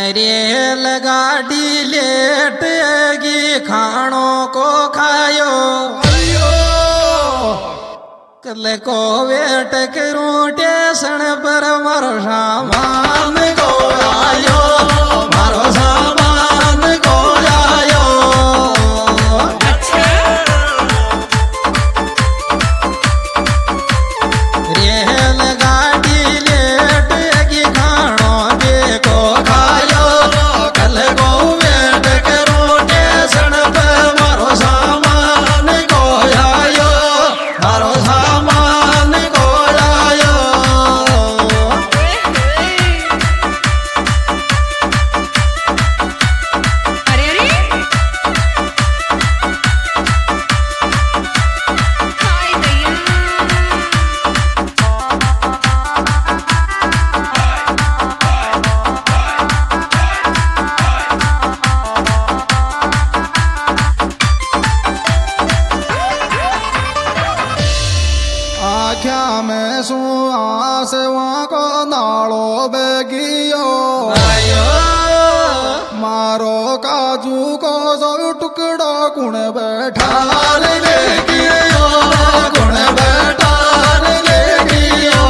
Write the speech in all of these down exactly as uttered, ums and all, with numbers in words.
Rail गाड़ी लेटगी खानों को खायो कल को वेट करूं स्टेशन पर मारो सामान को आयो मारो सामान को आयो। रेल गाड़ी लेटगी खानों को खायो कल को वेट करूं स्टेशन पर मारो सामान को आयो मारो सामान को आयो। अरे अरे हाय दैया आख्या में सु आस वहाँ को नालो बेगियो मारो काजू को जो टुकड़ा कुण बैठा ले गियो कुण बैठा ले गियो।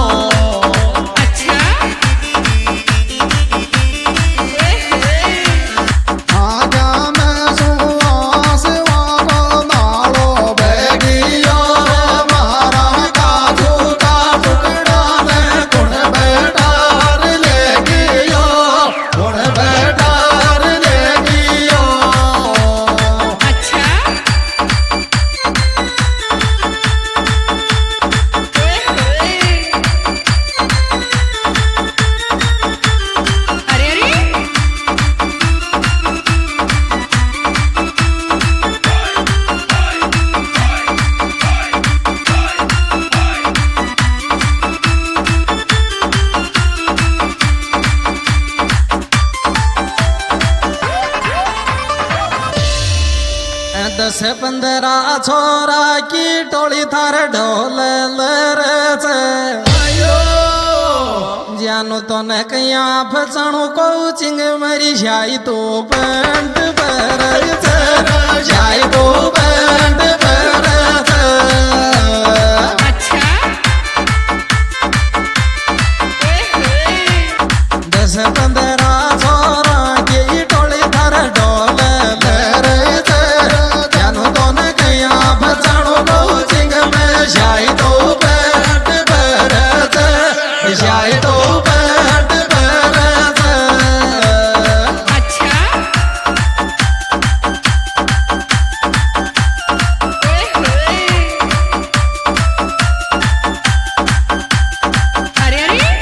आख्या में सु आस वहाँ को नालो बेगियो मारा काजू का टुकड़ा ने कुण बैठा ले गियो कुण बैठा ले गियो। अच्छा अरे अरे दस पंद्रह छोरा की टोली थार ढोल लरच जानो तो न कया फसणु कोचिंग मरी जाई तो पेंट पर जाई तो पेंट पर अच्छा दस पंद्रह छोरा की टोली थार ढोल लरच जानो तो न कया फसणु कोचिंग में जाई तो पेंट पर जाई तो पेंट पर अच्छा अरे अरे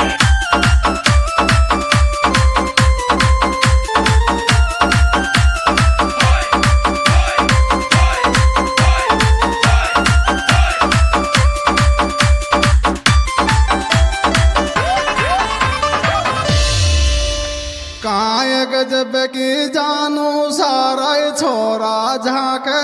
काय गजब की जानू सारा छोरा झाके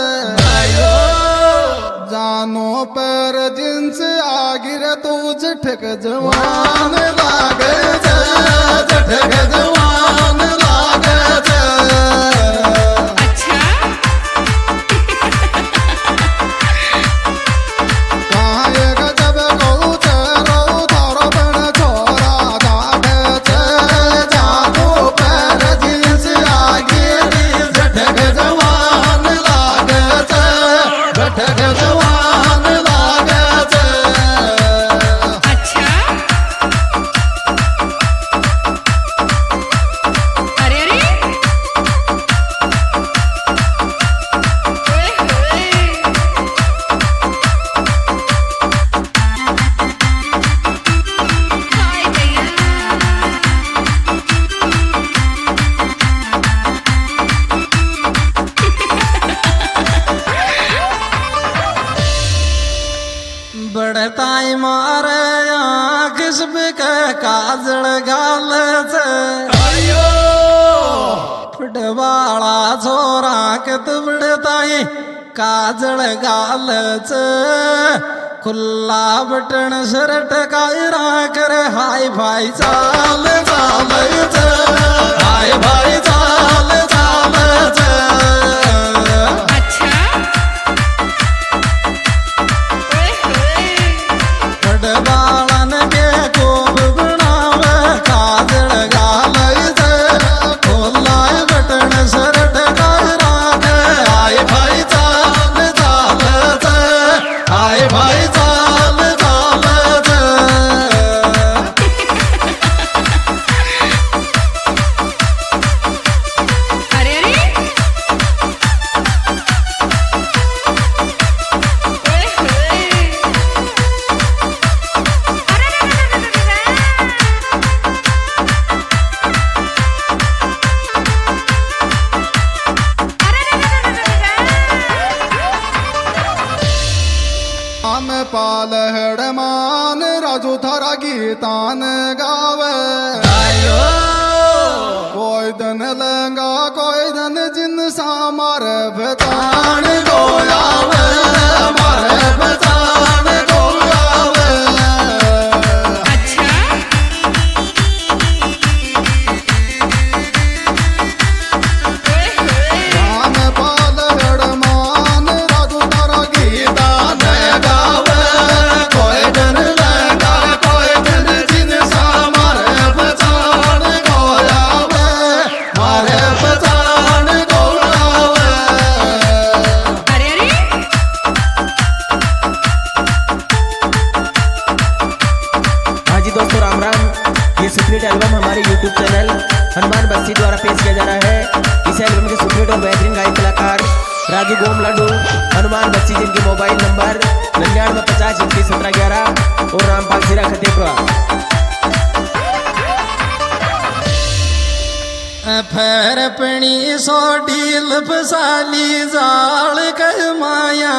जानो पर जिनस आगिर तू जठक जवान लागे जठक जवान लागे अच्छा काय गजब कहू चरो थारो बण छोरा झाके जानो पर जिनस आगिर जठक जवान लागे जठक जवान लागे। अच्छा अरे अरे हाय दैया बड़ताई मारे आँख के काजल गाल फुटवाला छोरा के तुबड़ताई काजल गाल खुला बटन शर्ट कायरा कर हाई भाई चाल चाल हाय भाई चाल चाल च अच्छा ओए होए बालन के कोब बनावे काजल गालई से खोलाए बटन सरट कर राखे हाय भाई चाल चाल च हाय भाई चाल चाल च अरे अरे ओए होए अरे आम पालहड़ मान राजू थारा गीतान गावे आयो कोई दिन लंगा कोई दिन जिन सा मारे तान बतान गोयावे मारे बचान गोयावे अच्छा ओए होए आम पालहड़ मान राजू थारा गीता गीतान गावे कोई दिन लगा कोई दिन जिन सा मारे बचान गोयावे मारे बचान गोयावे अरे अरे हाँ जी दोस्तों, राम राम। ये सुपरहिट एल्बम हमारे यूट्यूब चैनल हनुमान बस्ती द्वारा पेश किया जा रहा है। इस एल्बम के सुपरहिट और बेहतरीन गायक कलाकार राजू गोम लड्डू हनुमान बस्ती, जिनके मोबाइल नंबर निन्यानवे पचास इक्कीस सत्रह ग्यारह और रामपाल सिरा खतेपुरा। फेर पणी सो ढील फसाली जाल कह माया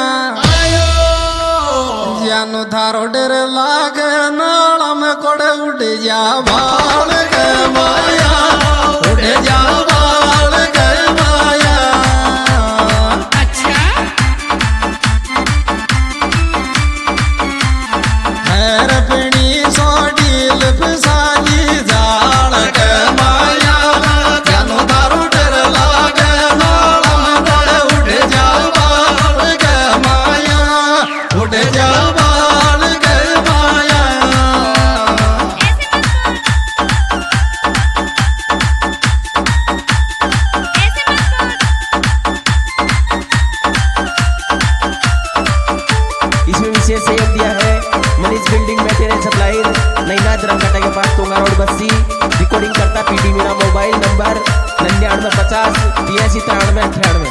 जानु थारो डर लाग नाला में कोड़ उड़ जा भाल के माया उड़ जा भाल के माया अच्छा फेर पणी सो ढील फसाली जाल के माया जानु थारो डर लाग नाला में कोड़ उड़ जा भाल के माया उड़ जा भाल के माया ऐसे मत इसमें विशेष सहयोग दिया है मनीष बिल्डिंग मटेरियल सप्लायर नईनाथ रंगकटा के पास तोंगा रोड बस्ती। रिकॉर्डिंग करता पीडी मीरा, मोबाइल नंबर निन्यानवे पचास तिरासी तिरानवे अठानवे।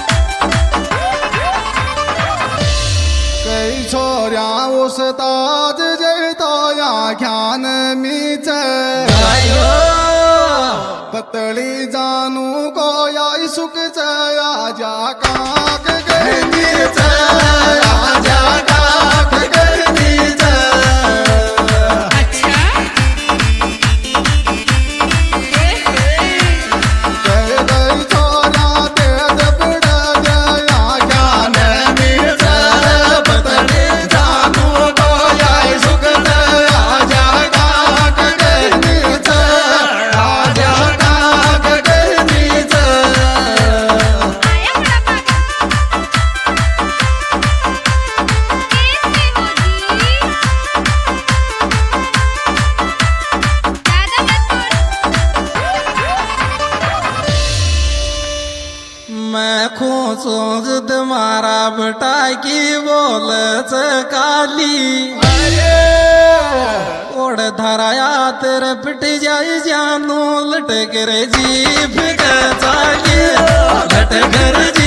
कई छोरिया उस ताज जय तो या ज्ञान मीचे आयो पतली जानू को या सुख चया जा काक गई नीचे आजा काक गई नीचे अच्छा ओए होए कह गई छोरा तेज पड़ गया ज्ञान नीचे बतने जानू को याई सुख आजा काक गई नीचे आजा काक गई नीचे आया बड़ा पागल कैसे हो जी ज्यादा मत बोल मैं खोचो जुद मारा बटाई की बोल काली ओढ़ धराया तेरे पिट जाई जानू लटक रे जीभ के चाली लटक रे